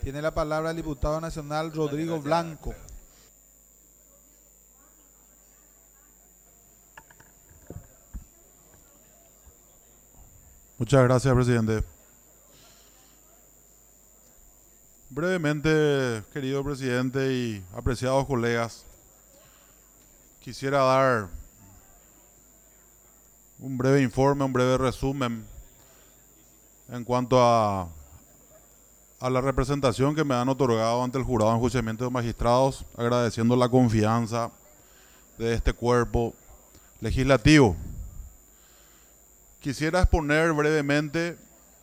Tiene la palabra el diputado nacional Rodrigo Blanco. Muchas gracias, presidente. Brevemente, querido presidente y apreciados colegas, quisiera dar un breve informe, un breve resumen en cuanto a la representación que me han otorgado ante el jurado de enjuiciamiento de magistrados, agradeciendo la confianza de este cuerpo legislativo. Quisiera exponer brevemente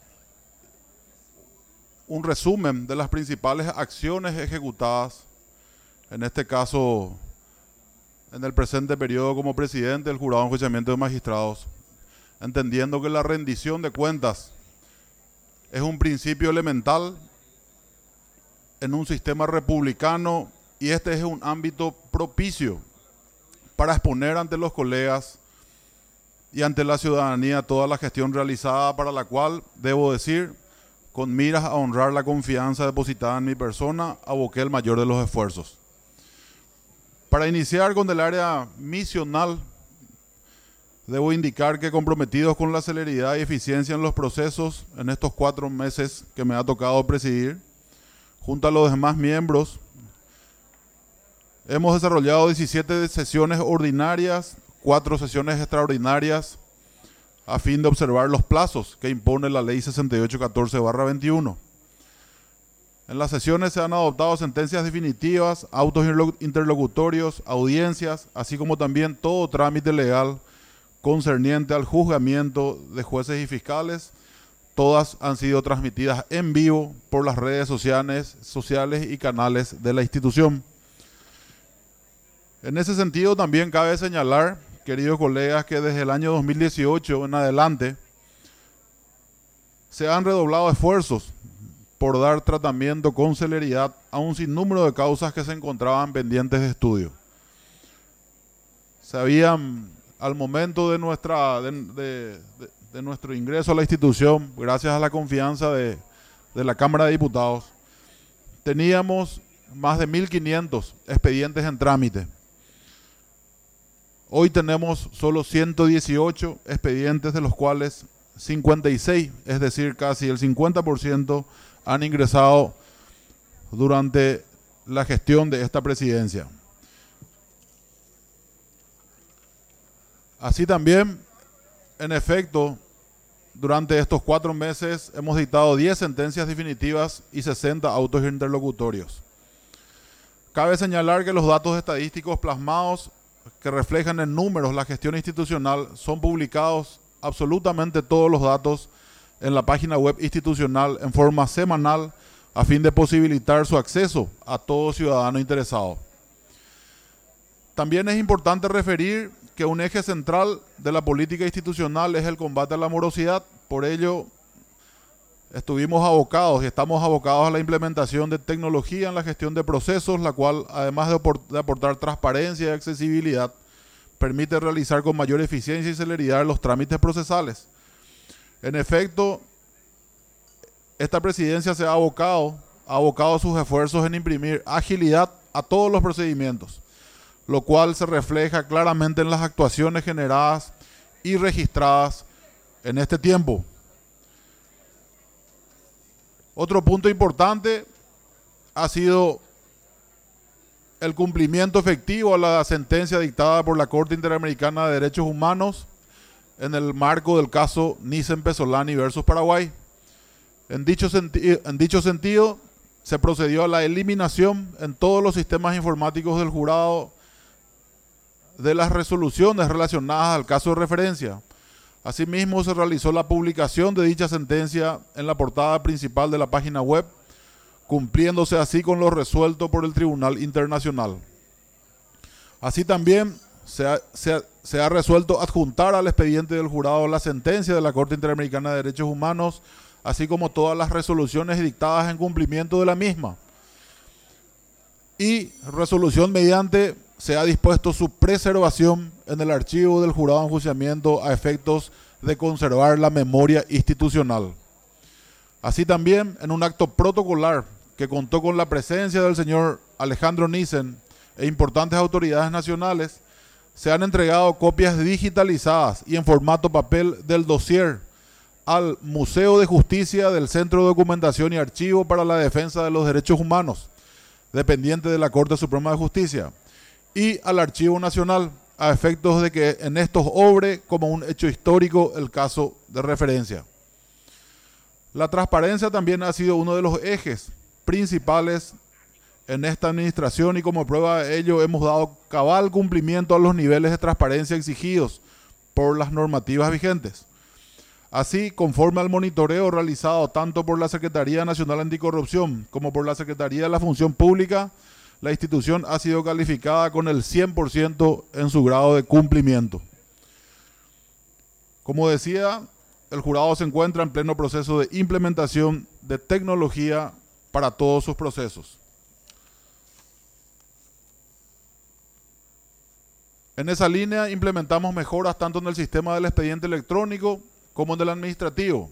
un resumen de las principales acciones ejecutadas, en este caso, en el presente periodo como presidente del Jurado de Enjuiciamiento de Magistrados, entendiendo que la rendición de cuentas es un principio elemental en un sistema republicano y este es un ámbito propicio para exponer ante los colegas y ante la ciudadanía toda la gestión realizada, para la cual, debo decir, con miras a honrar la confianza depositada en mi persona, aboqué el mayor de los esfuerzos. Para iniciar con el área misional, debo indicar que comprometidos con la celeridad y eficiencia en los procesos, en estos 4 meses que me ha tocado presidir, junto a los demás miembros, hemos desarrollado 17 sesiones ordinarias, 4 sesiones extraordinarias, a fin de observar los plazos que impone la Ley 6814/21. En las sesiones se han adoptado sentencias definitivas, autos interlocutorios, audiencias, así como también todo trámite legal concerniente al juzgamiento de jueces y fiscales. Todas han sido transmitidas en vivo por las redes sociales y canales de la institución. En ese sentido, también cabe señalar, queridos colegas, que desde el año 2018 en adelante se han redoblado esfuerzos por dar tratamiento con celeridad a un sinnúmero de causas que se encontraban pendientes de estudio. Se habían, al momento de nuestro ingreso a la institución, gracias a la confianza de la Cámara de Diputados, teníamos más de 1.500 expedientes en trámite. Hoy tenemos solo 118 expedientes, de los cuales 56, es decir, casi el 50%, han ingresado durante la gestión de esta presidencia. Así también, en efecto, durante estos 4 meses hemos dictado 10 sentencias definitivas y 60 autos interlocutorios. Cabe señalar que los datos estadísticos plasmados que reflejan en números la gestión institucional son publicados absolutamente todos los datos en la página web institucional en forma semanal, a fin de posibilitar su acceso a todo ciudadano interesado. También es importante referir que un eje central de la política institucional es el combate a la morosidad. Por ello, estuvimos abocados y estamos abocados a la implementación de tecnología en la gestión de procesos, la cual, además de aportar transparencia y accesibilidad, permite realizar con mayor eficiencia y celeridad los trámites procesales. En efecto, esta presidencia se ha abocado sus esfuerzos en imprimir agilidad a todos los procedimientos, lo cual se refleja claramente en las actuaciones generadas y registradas en este tiempo. Otro punto importante ha sido el cumplimiento efectivo a la sentencia dictada por la Corte Interamericana de Derechos Humanos en el marco del caso Nissen-Pesolani versus Paraguay. En dicho sentido, se procedió a la eliminación en todos los sistemas informáticos del jurado de las resoluciones relacionadas al caso de referencia. Asimismo, se realizó la publicación de dicha sentencia en la portada principal de la página web, cumpliéndose así con lo resuelto por el Tribunal Internacional. Así también se ha resuelto adjuntar al expediente del jurado la sentencia de la Corte Interamericana de Derechos Humanos, así como todas las resoluciones dictadas en cumplimiento de la misma. Y resolución mediante se ha dispuesto su preservación en el archivo del jurado de enjuiciamiento a efectos de conservar la memoria institucional. Así también, en un acto protocolar que contó con la presencia del señor Alejandro Nissen e importantes autoridades nacionales, se han entregado copias digitalizadas y en formato papel del dossier al Museo de Justicia del Centro de Documentación y Archivo para la Defensa de los Derechos Humanos, dependiente de la Corte Suprema de Justicia, y al Archivo Nacional, a efectos de que en estos obre como un hecho histórico el caso de referencia. La transparencia también ha sido uno de los ejes principales en esta administración y como prueba de ello hemos dado cabal cumplimiento a los niveles de transparencia exigidos por las normativas vigentes. Así, conforme al monitoreo realizado tanto por la Secretaría Nacional Anticorrupción como por la Secretaría de la Función Pública, la institución ha sido calificada con el 100% en su grado de cumplimiento. Como decía, el jurado se encuentra en pleno proceso de implementación de tecnología para todos sus procesos. En esa línea implementamos mejoras tanto en el sistema del expediente electrónico como en el administrativo.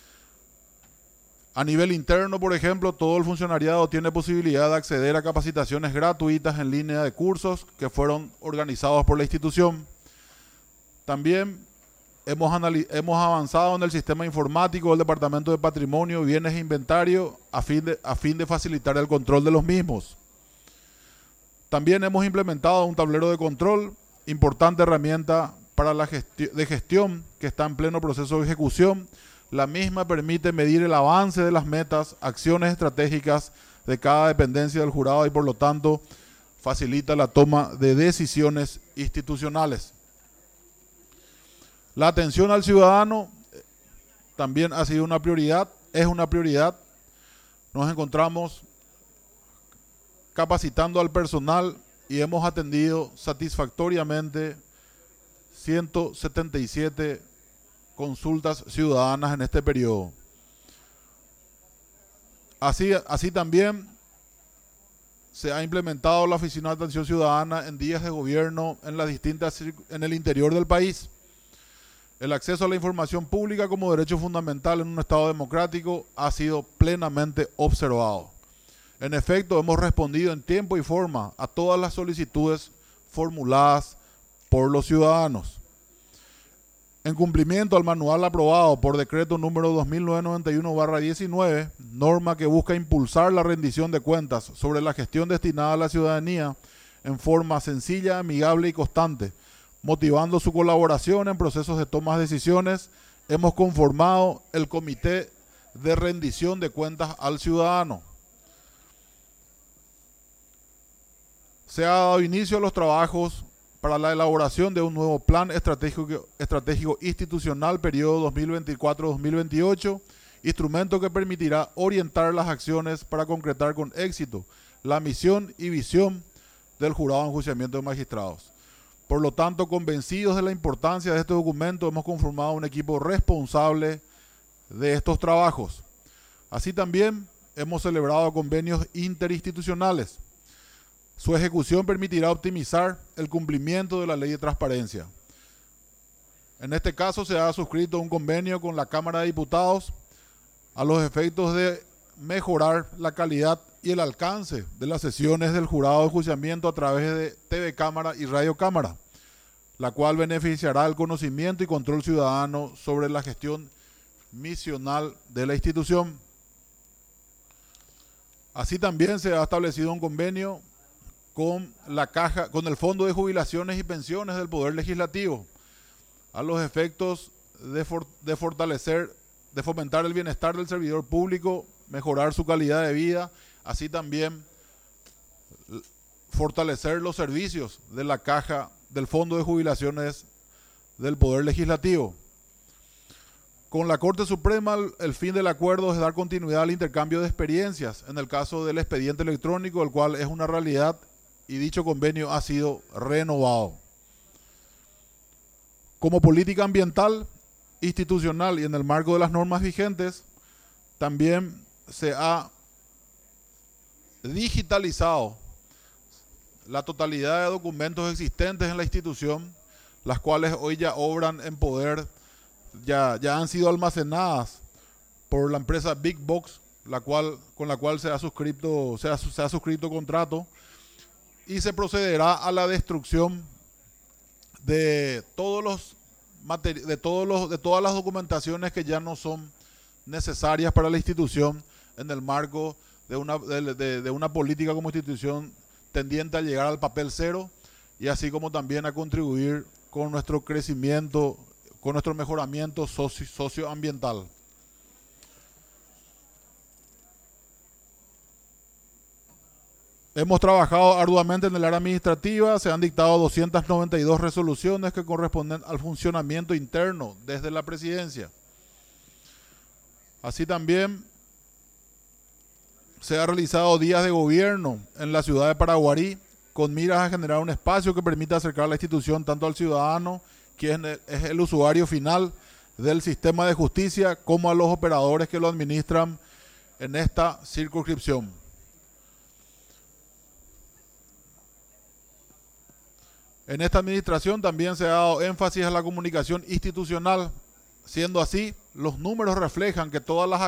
A nivel interno, por ejemplo, todo el funcionariado tiene posibilidad de acceder a capacitaciones gratuitas en línea de cursos que fueron organizados por la institución. También hemos avanzado en el sistema informático del Departamento de Patrimonio, Bienes e Inventario a fin de facilitar el control de los mismos. También hemos implementado un tablero de control, importante herramienta para la gestión que está en pleno proceso de ejecución. La misma permite medir el avance de las metas, acciones estratégicas de cada dependencia del jurado y por lo tanto facilita la toma de decisiones institucionales. La atención al ciudadano también ha sido una prioridad, es una prioridad. Nos encontramos capacitando al personal y hemos atendido satisfactoriamente 177 consultas ciudadanas en este periodo. Así también se ha implementado la Oficina de Atención Ciudadana en días de gobierno en el interior del país. El acceso a la información pública como derecho fundamental en un Estado democrático ha sido plenamente observado. En efecto, hemos respondido en tiempo y forma a todas las solicitudes formuladas por los ciudadanos. En cumplimiento al manual aprobado por decreto número 2991/19, norma que busca impulsar la rendición de cuentas sobre la gestión destinada a la ciudadanía en forma sencilla, amigable y constante, motivando su colaboración en procesos de toma de decisiones, hemos conformado el Comité de Rendición de Cuentas al Ciudadano. Se ha dado inicio a los trabajos para la elaboración de un nuevo plan estratégico institucional periodo 2024-2028, instrumento que permitirá orientar las acciones para concretar con éxito la misión y visión del Jurado de Enjuiciamiento de Magistrados. Por lo tanto, convencidos de la importancia de este documento, hemos conformado un equipo responsable de estos trabajos. Así también hemos celebrado convenios interinstitucionales. Su ejecución permitirá optimizar el cumplimiento de la ley de transparencia. En este caso se ha suscrito un convenio con la Cámara de Diputados a los efectos de mejorar la calidad y el alcance de las sesiones del jurado de enjuiciamiento a través de TV Cámara y Radio Cámara, la cual beneficiará el conocimiento y control ciudadano sobre la gestión misional de la institución. Así también se ha establecido un convenio con el Fondo de Jubilaciones y Pensiones del Poder Legislativo, a los efectos de fomentar el bienestar del servidor público, mejorar su calidad de vida, así también fortalecer los servicios de la caja del Fondo de Jubilaciones del Poder Legislativo. Con la Corte Suprema, el fin del acuerdo es dar continuidad al intercambio de experiencias en el caso del expediente electrónico, el cual es una realidad y dicho convenio ha sido renovado. Como política ambiental, institucional y en el marco de las normas vigentes, también se ha digitalizado la totalidad de documentos existentes en la institución, las cuales hoy ya obran en poder, ya han sido almacenadas por la empresa Big Box con la cual se ha suscrito contrato, y se procederá a la destrucción de todas las documentaciones que ya no son necesarias para la institución en el marco de una política como institución tendiente a llegar al papel cero, y así como también a contribuir con nuestro crecimiento, con nuestro mejoramiento socioambiental. Hemos trabajado arduamente en el área administrativa, se han dictado 292 resoluciones que corresponden al funcionamiento interno desde la presidencia. Así también se han realizado días de gobierno en la ciudad de Paraguarí, con miras a generar un espacio que permita acercar la institución tanto al ciudadano, quien es el usuario final del sistema de justicia, como a los operadores que lo administran en esta circunscripción. En esta administración también se ha dado énfasis a la comunicación institucional. Siendo así, los números reflejan que todas las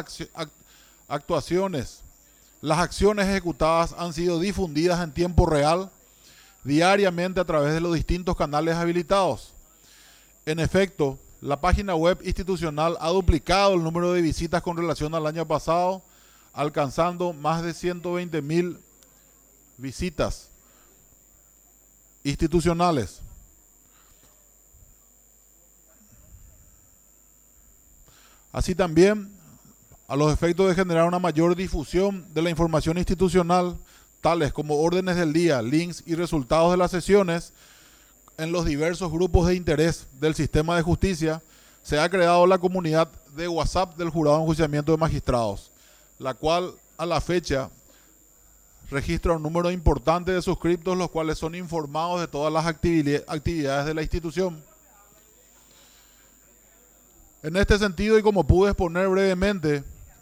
acciones ejecutadas han sido difundidas en tiempo real, diariamente a través de los distintos canales habilitados. En efecto, la página web institucional ha duplicado el número de visitas con relación al año pasado, alcanzando más de 120.000 visitas institucionales. Así también, a los efectos de generar una mayor difusión de la información institucional, tales como órdenes del día, links y resultados de las sesiones, en los diversos grupos de interés del sistema de justicia, se ha creado la comunidad de WhatsApp del Jurado de Enjuiciamiento de Magistrados, la cual a la fecha registra un número importante de suscriptos, los cuales son informados de todas las actividades de la institución. En este sentido, y como pude exponer brevemente,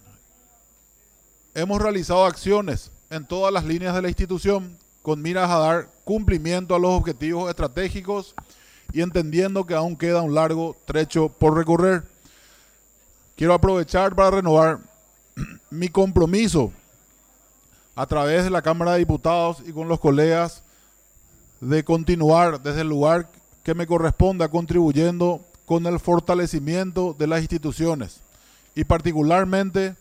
hemos realizado acciones en todas las líneas de la institución con miras a dar cumplimiento a los objetivos estratégicos y entendiendo que aún queda un largo trecho por recorrer. Quiero aprovechar para renovar mi compromiso a través de la Cámara de Diputados y con los colegas de continuar desde el lugar que me corresponda contribuyendo con el fortalecimiento de las instituciones y particularmente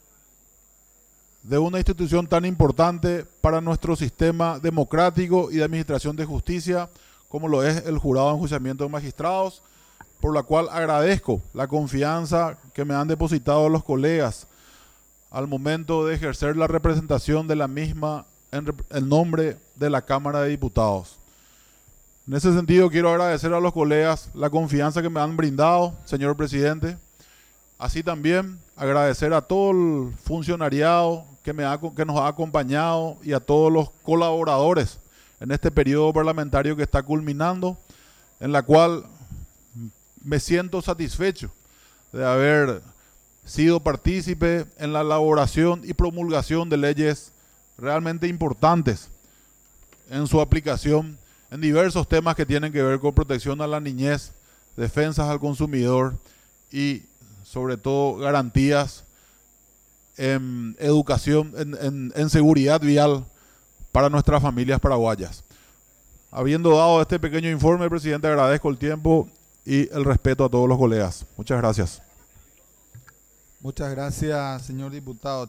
de una institución tan importante para nuestro sistema democrático y de administración de justicia como lo es el Jurado de Enjuiciamiento de Magistrados, por la cual agradezco la confianza que me han depositado los colegas al momento de ejercer la representación de la misma en nombre de la Cámara de Diputados. En ese sentido, quiero agradecer a los colegas la confianza que me han brindado, señor presidente. Así también agradecer a todo el funcionariado que nos ha acompañado y a todos los colaboradores en este periodo parlamentario que está culminando, en la cual me siento satisfecho de haber sido partícipe en la elaboración y promulgación de leyes realmente importantes en su aplicación en diversos temas que tienen que ver con protección a la niñez, defensas al consumidor y sobre todo garantías en educación, en seguridad vial para nuestras familias paraguayas. Habiendo dado este pequeño informe, presidente, agradezco el tiempo y el respeto a todos los colegas. Muchas gracias. Muchas gracias, señor diputado.